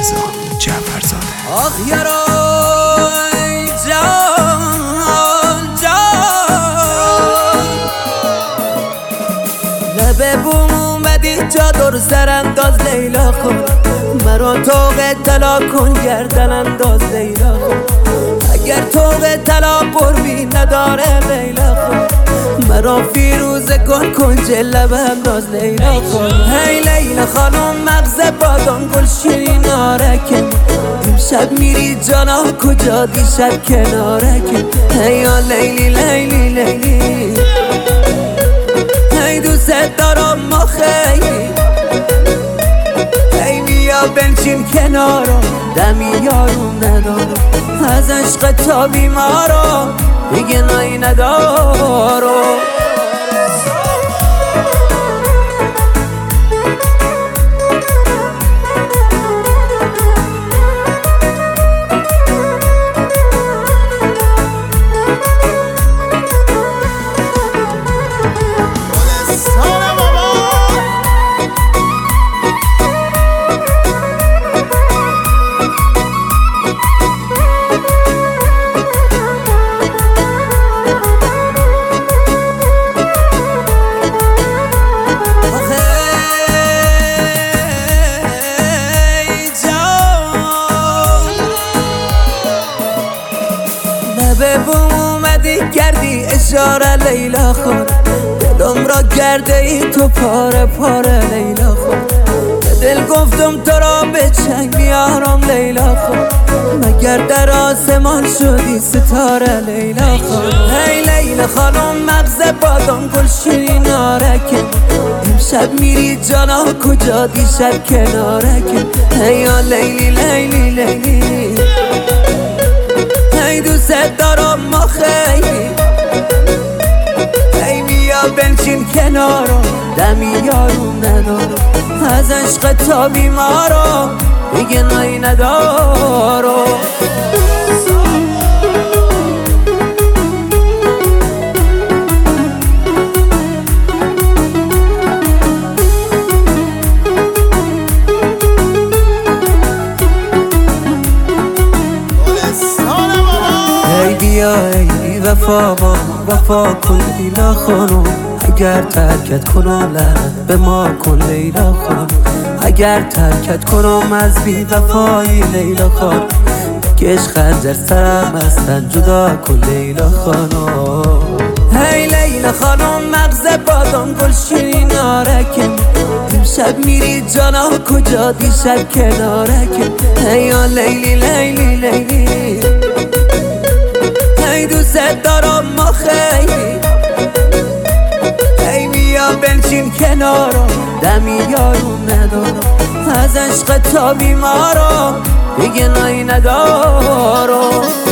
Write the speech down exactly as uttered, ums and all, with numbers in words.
رضا جعفرزاده. آخ یارای جان جان لبه بوم اومدی چادر سر انداز لیلا خون، مرا توق طلا کن گردن انداز لیلا خون. اگر توق طلا قربی نداره لیلا خون، مرا فیروزه کن کنج لب انداز لیلا خون. هی لیلا خانم مغز بادام گل شیرین آرکه، امشب میری جانا کجا دیشب کنارکه. هی یا لیلی لیلی لیلی هی دوست دارم ما خیلی، هی بیا بنشین کنارم دمی یارم ندارم، از عشق تا بیمارم دیگه نایی ندارم. به بوم اومدی کردی اشاره لیلا خون، دلم را کرده ای تو پاره پاره لیلا خون. به دل گفتم تو را به چنگ میارم لیلا خون، مگر در آسمان شدی ستاره لیلا خون. هی لیلا خانم مغز بادام گل شیرین آرکه، امشب میری جانا کجا دیشب کنارکه. هی یا لیلی لیلی لیلی هی دوست دارم ما خیلی، هی بیا بنشین کنارم دمی یارم ندارم، از عشق تا بیمارم دیگه نایی ندارم. بیا ای وفا با وفا کن لیلا خانم، اگر ترکت کنم لعنت به ما کن لیلا خانم. اگر ترکت کنم از بی وفایی لیلا خانم، کش خنجر سرم از تن جدا کن لیلا خانم. هی لیلا خانم مغز بادام گل شیرین آرکه، امشب میری جانا کجا دیشب کنارکه. هی یا لیلی لیلی لیلی هی دوست دارم ما خیلی، هی بیا بنشین کنارم دمی یارم ندارم، از عشق تا بیمارم دیگه نایی ندارم.